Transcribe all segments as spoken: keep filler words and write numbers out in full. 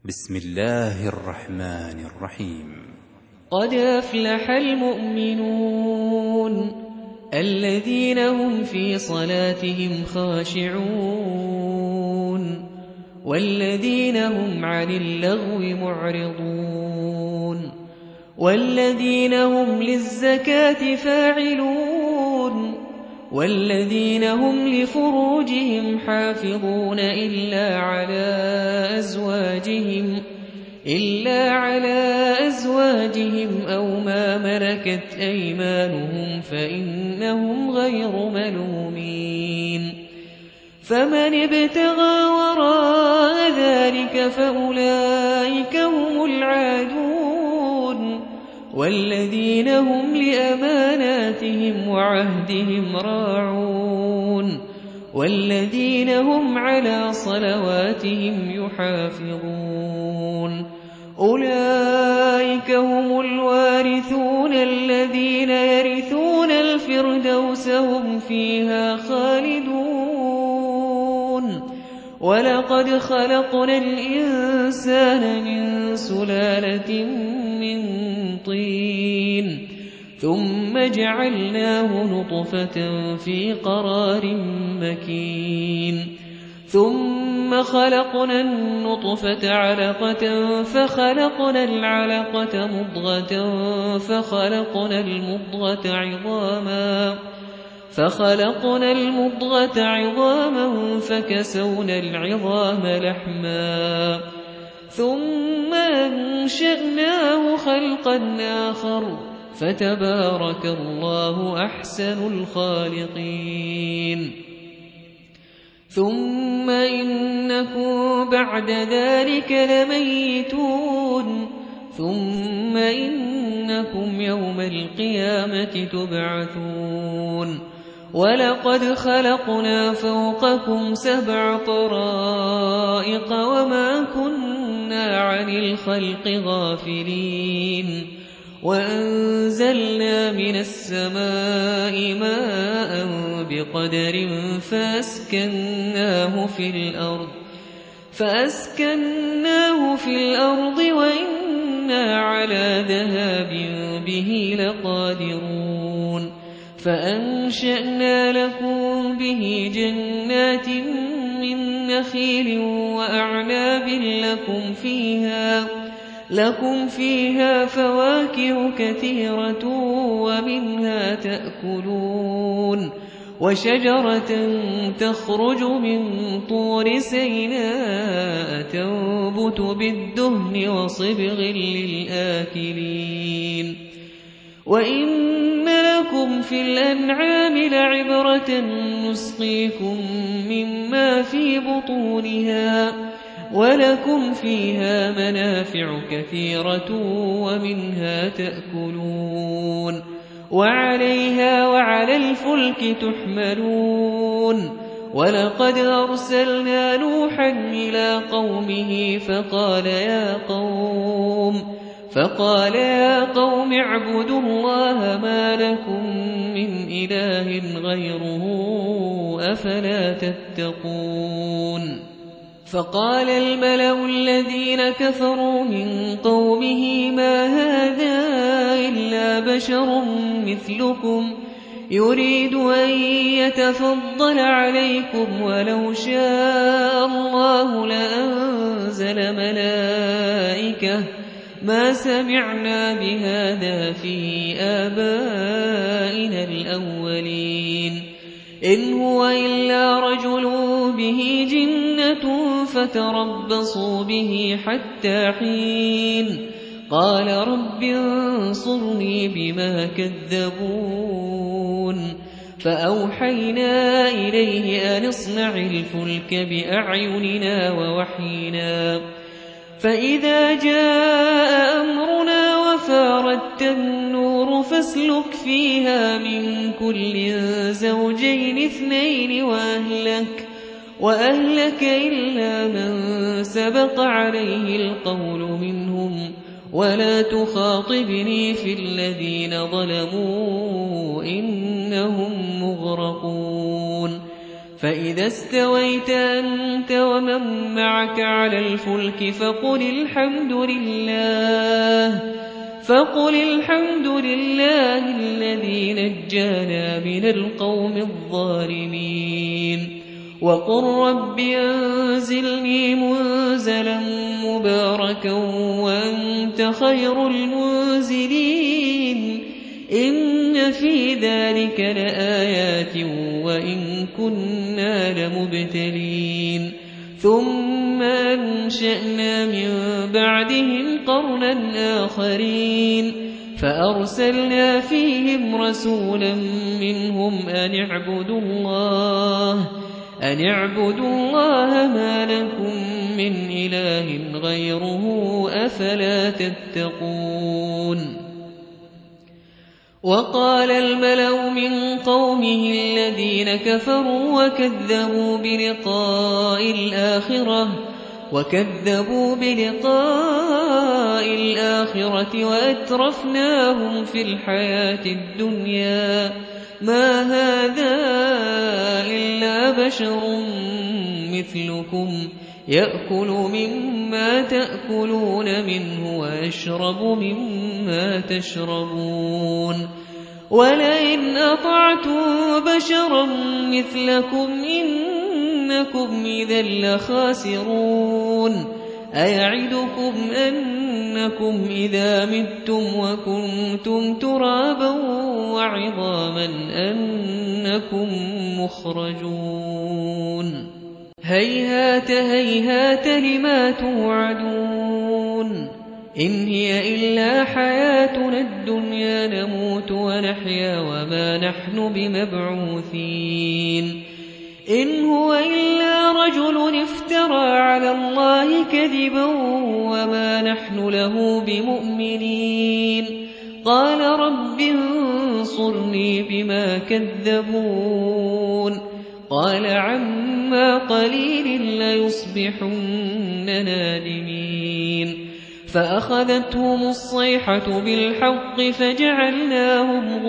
بسم الله الرحمن الرحيم. قد أفلح المؤمنون الذين هم في صلاتهم خاشعون والذين هم عن اللغو معرضون والذين هم للزكاة فاعلون والذين هم لفروجهم حافظون إلا على أزواجهم إلا على أزواجهم أو ما ملكت أيمانهم فإنهم غير ملومين فمن ابتغى وراء ذلك فأولئك هم العادون والذين هم لأماناتهم وعهدهم راعون والذين هم على صلواتهم يحافظون أولئك هم الوارثون الذين يرثون الفردوس هم فيها خالدون ولقد خلقنا الإنسان من سلالة من طين ثم جعلناه نطفة في قرار مكين ثم خلقنا النطفة علقة فخلقنا العلقة مضغة فخلقنا المضغة عظاما فخلقنا المضغة عظاما فكسونا العظام لحما ثم أنشأناه خلقا آخر فتبارك الله أحسن الخالقين ثم إنكم بعد ذلك لميتون ثم إنكم يوم القيامة تبعثون ولقد خلقنا فوقكم سبع طرائق وما كنا عن الخلق غافلين وأنزلنا من السماء ماء بقدر فأسكناه في الأرض فأسكناه في الأرض وإنا على ذهاب به لقادرون فأنشأنا لكم به جنات من نخيل وأعناب لكم فيها لكم فيها فواكه كثيرة ومنها تأكلون وشجرة تخرج من طور سيناء تنبت بالدهن وصبغ للآكلين وإن لكم في الأنعام لعبرة نسقيكم مما في بطونها ولكم فيها منافع كثيرة ومنها تأكلون وعليها وعلى الفلك تحملون ولقد أرسلنا نوحا إلى قومه فقال يا قوم فقال يا قوم اعبدوا الله ما لكم من إله غيره أفلا تتقون فقال الملأ الذين كفروا من قومه ما هذا إلا بشر مثلكم يريد أن يتفضل عليكم ولو شاء الله لأنزل ملائكة ما سمعنا بهذا في آبائنا الأولين إن هو إلا رجل به جنة فتربصوا به حتى حين قال رب انصرني بما كذبون فأوحينا إليه أن اصنع الفلك بأعيننا ووحينا فإذا جاء أمرنا وفاردت النور فاسلك فيها من كل زوجين اثنين وأهلك وأهلك إلا من سبق عليه القول منهم ولا تخاطبني في الذين ظلموا إنهم مغرقون فإذا استويت أنت ومن معك على الفلك فقل الحمد لله فقل الحمد لله الذي نجانا من القوم الظالمين وقل رب أنزلني منزلا مباركا وأنت خير المنزلين إن في ذلك لآيات وإن كنا لمبتلين ثم أنشأنا من بعدهم قرنا آخرين فأرسلنا فيهم رسولا منهم أن اعبدوا الله أن اعبدوا الله ما لكم من إله غيره أفلا تتقون وقال الملأ من قومه الذين كفروا وكذبوا بلقاء الآخرة وكذبوا بلقاء الآخرة وأترفناهم في الحياة الدنيا ما هذا إلا بشر مثلكم يأكل مما تأكلون منه ويشرب مما تشربون ولئن أطعتم بشرا مثلكم إنكم إذا لخاسرون أيعدكم أنكم إذا متم وكنتم ترابا وعظاما أنكم مخرجون هيهات هيهات لما توعدون إن هي إلا حياتنا الدنيا نموت ونحيا وما نحن بمبعوثين إن هو إلا رجل افترى على الله كذبا وما نحن له بمؤمنين قال رب انصرني بما كذبون قال عما قليل ليصبحن نادمين فأخذتهم الصيحة بالحق فجعلناهم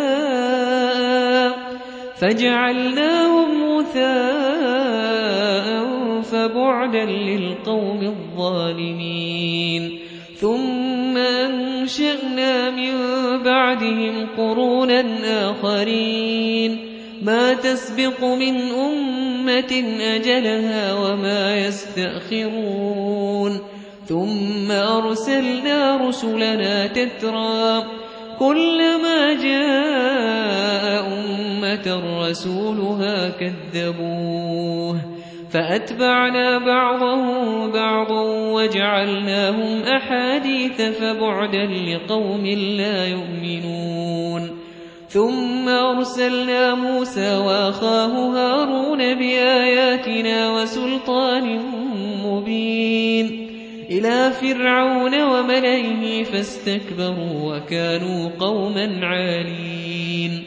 غثاء فجعلناهم غثاء فبعدا للقوم الظالمين ثم أنشأنا من بعدهم قرونا آخرين ما تسبق من أمة أجلها وما يستأخرون ثم أرسلنا رسلنا تترى كلما جاء أمة رسولها كذبوه فأتبعنا بعضهم بعضا وجعلناهم أحاديث فبعدا لقوم لا يؤمنون ثم أرسلنا موسى وأخاه هارون بآياتنا وسلطان مبين إلى فرعون وملئه فاستكبروا وكانوا قوما عالين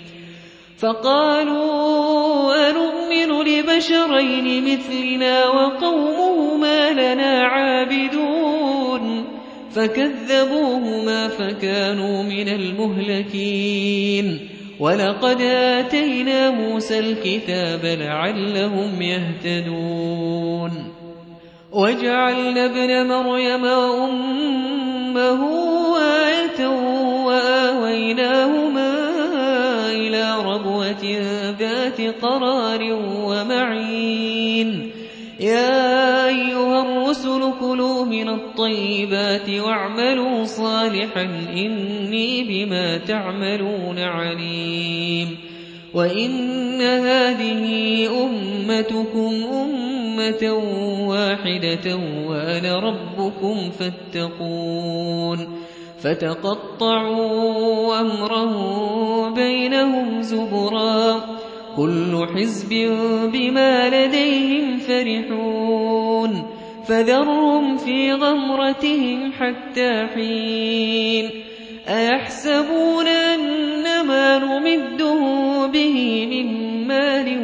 فقالوا أنؤمن لبشرين مثلنا وقومهما لنا عابدون فكذبوهما فكانوا من المهلكين ولقد آتينا موسى الكتاب لعلهم يهتدون وجعلنا ابن مريم وأمه آية وآويناهما إلى ربوة ذات قرار ومعين يا أيها الرسل كلوا من الطيبات واعملوا صالحا إني بما تعملون عليم وإن هذه أمتكم أمة واحدة وأنا ربكم فاتقون فتقطعوا أمرهم بينهم زبرا كل حزب بما لديهم فرحون فذرهم في غمرتهم حتى حين أيحسبون أنما نمدهم به من مال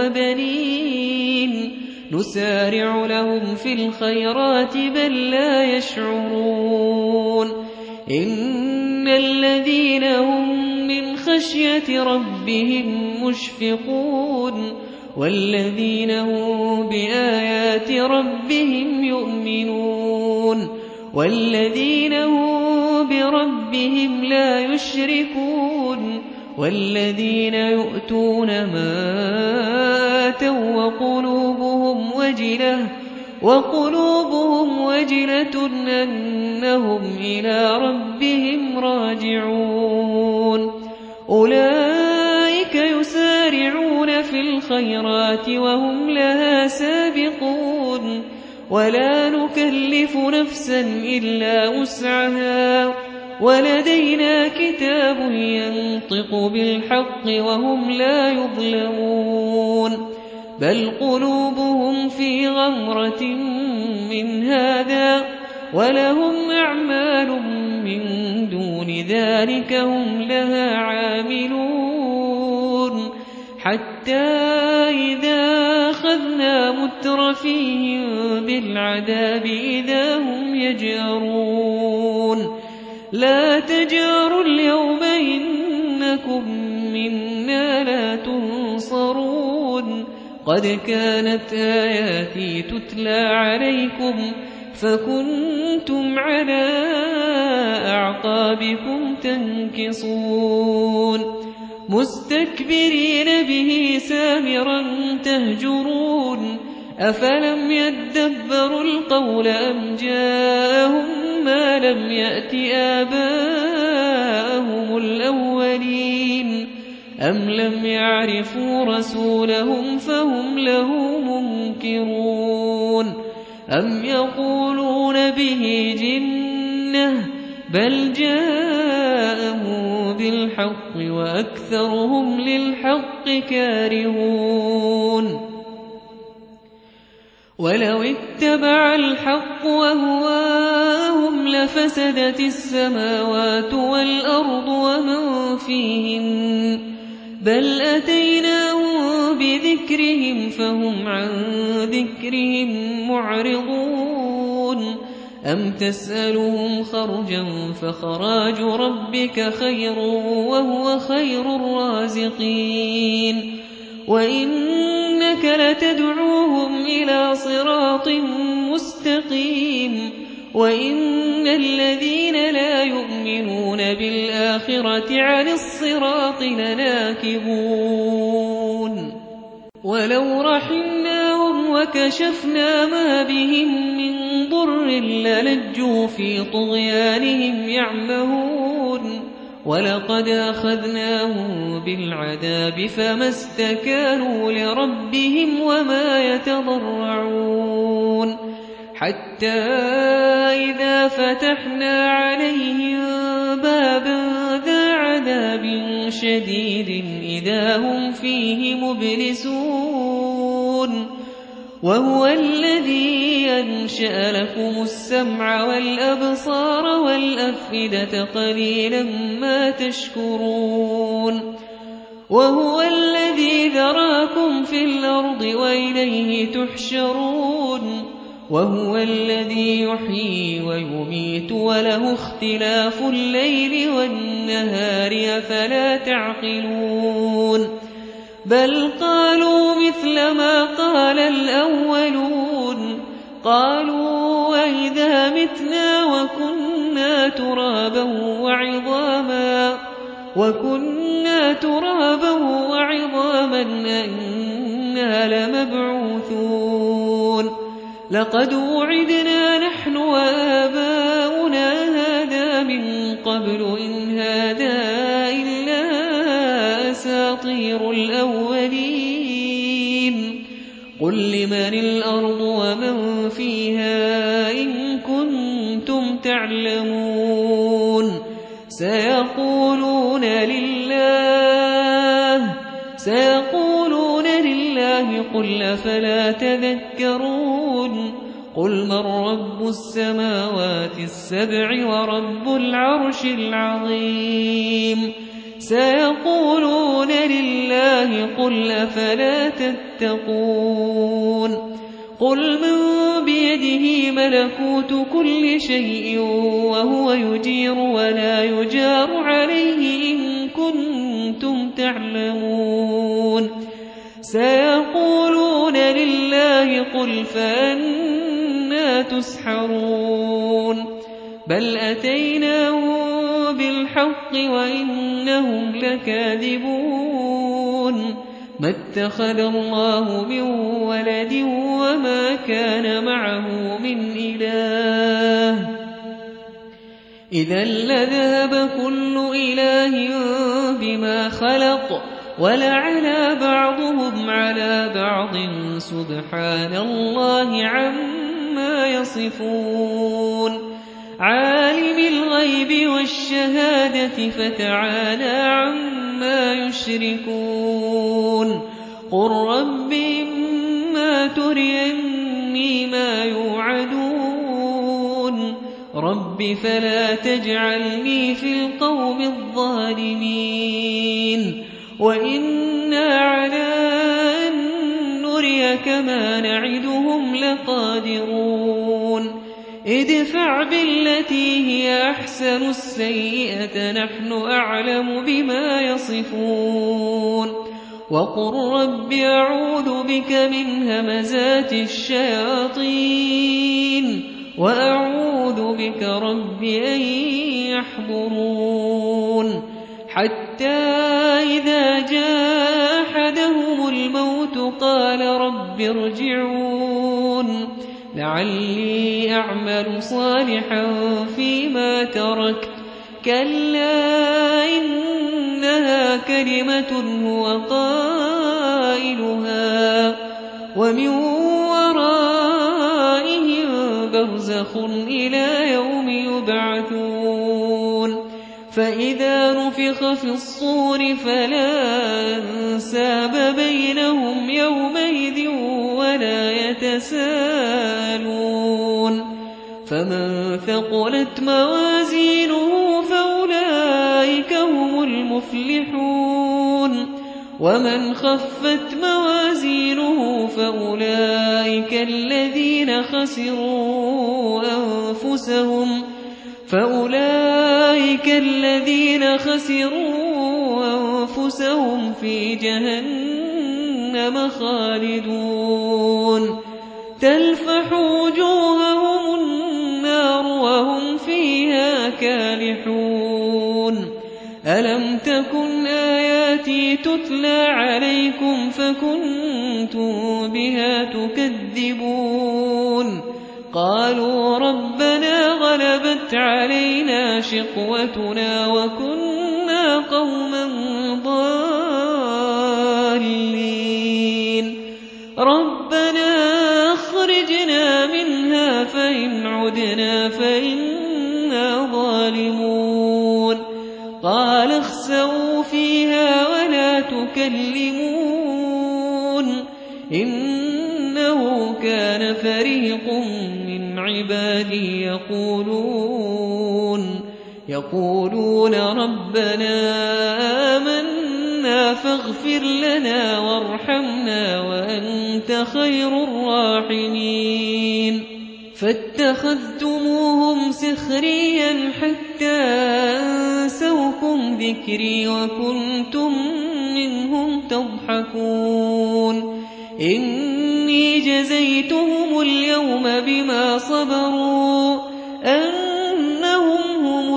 وبنين نسارع لهم في الخيرات بل لا يشعرون إن الذين هم من خشية ربهم مشفقون والذين هم بآيات ربهم يؤمنون والذين هم بربهم لا يشركون والذين يؤتون ما آتوا وقلوبهم وجلة وقلوبهم وجلة أنهم إلى ربهم راجعون أولئك يسارعون في الخيرات وهم لها سابقون ولا نكلف نفسا إلا وسعها ولدينا كتاب ينطق بالحق وهم لا يظلمون بل قلوبهم في غمرة من هذا ولهم أعمال من دون ذلك هم لها عاملون حتى إذا أخذنا مترفيهم بالعذاب إذا هم يجأرون لا تجأروا اليوم إنكم منا لا تنصرون قد كانت آياتي تتلى عليكم فكنتم على أعقابكم تنكصون مستكبرين به سامرا تهجرون أفلم يدبروا القول أم جاءهم ما لم يأت آباءهم الأولين أم لم يعرفوا رسولهم فهم له منكرون أم يقولون به جنة بل جاءه بالحق وأكثرهم للحق كارهون ولو اتبع الحق أهواءهم لفسدت السماوات والأرض ومن فيهن بل أتيناهم بذكرهم فهم عن ذكرهم معرضون أم تسألهم خرجا فخراج ربك خير وهو خير الرازقين وإنك لتدعوهم إلى صراط مستقيم وإن الذين لا يؤمنون بالآخرة عن الصراط لناكبون ولو رحمناهم وكشفنا ما بهم من ضر للجوا في طغيانهم يعمهون ولقد أخذناهم بالعذاب فما استكانوا لربهم وما يتضرعون حتى إذا فتحنا عليهم بابا ذا عذاب شديد إذا هم فيه مبلسون وهو الذي أنشأ لكم السمع والأبصار والأفئدة قليلا ما تشكرون وهو الذي ذراكم في الأرض وإليه تحشرون وهو الذي يحيي ويميت وله اختلاف الليل والنهار أفلا تعقلون بل قالوا مثل ما قال الأولون قالوا وإذا متنا وكنا ترابا وعظاما وكنا ترابا وعظاما أئنا لمبعوثون لقد وعدنا نحن وآباؤنا هذا من قبل إن هذا إلا أساطير الأولين قل لمن الأرض ومن فيها إن كنتم تعلمون سيقولون لله سيقولون لله قل أفلا تذكرون قل من رب السماوات السبع ورب العرش العظيم سيقولون لله قل أفلا تتقون قل من بيده ملكوت كل شيء وهو يجير ولا يجار عليه إن كنتم تعلمون سيقولون لله قل فأنى تسحرون بل أتيناهم بالحق وإنهم لكاذبون ما اتخذ الله من ولد وما كان معه من إله إذا لذهب كل إله بما خلق ولعلى بعضهم على بعض سبحان الله عما يصفون عالم الغيب والشهادة فتعالى عما يشركون قل رب إما تريني ما يوعدون رب فلا تجعلني في القوم الظالمين وإنا على أن نريك ما نعدهم لقادرون ادفع بالتي هي أحسن السيئة نحن أعلم بما يصفون وقل رب أعوذ بك من همزات الشياطين وأعوذ بك رب أن يحضرون حتى إذا جاء أحدهم الموت قال رب ارجعون لعلي أعمل صالحا فيما تركت كلا إنها كلمة هو قائلها ومن ورائهم برزخ إلى يوم يبعثون فإذا نفخ في الصور فلا أنساب بينهم يومئذ ولا يتساءلون فمن ثقلت موازينه فأولئك هم المفلحون ومن خفت موازينه فأولئك الذين خسروا أنفسهم فأولئك الذين خسروا أنفسهم في جهنم خالدون تلفح وجوههم النار وهم فيها كالحون ألم تكن آياتي تتلى عليكم فكنتم بها تكذبون قالوا ربنا غلبت علينا شقوتنا وكنا قوما ضالين ربنا أخرجنا منها فإن عدنا فإنا ظالمون قال اخسئوا فيها ولا تكلمون إنه كان فريق من عبادي يقولون يقولون ربنا آمنا فاغفر لنا وارحمنا وأنت خير الراحمين فاتخذتموهم سخريا حتى أنسوكم ذكري وكنتم منهم تضحكون إني جزيتهم اليوم بما صبروا أنهم هم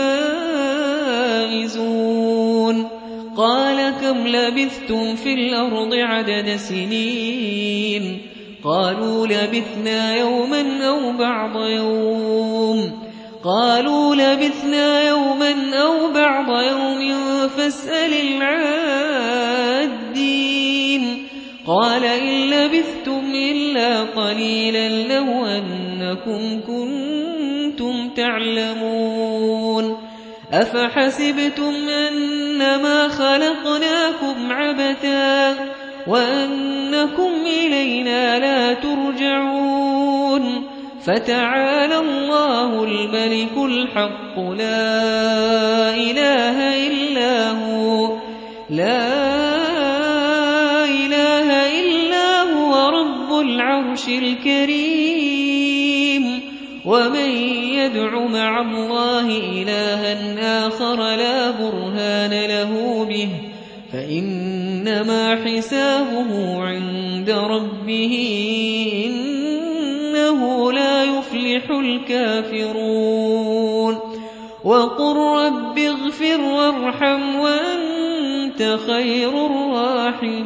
الفائزون قال كم لبثتم في الأرض عدد سنين قالوا لبثنا يوما أو بعض يوم قالوا لبثنا يوما أو بعض يوم فاسأل العادين قال إن لبثتم إلا قليلا لو أنكم كنتم تعلمون أفحسبتم أنما خلقناكم عبثا وأنكم إلينا لا ترجعون فتعالى الله الملك الحق لا إله إلا هو لا إله إلا هو رب العرش الكريم ومن يدع مع الله إلها آخر لا برهان له به فإنما حسابه عند ربه إنه لا يفلح الكافرون وقل رب اغفر وارحم وأنت خير الراحمين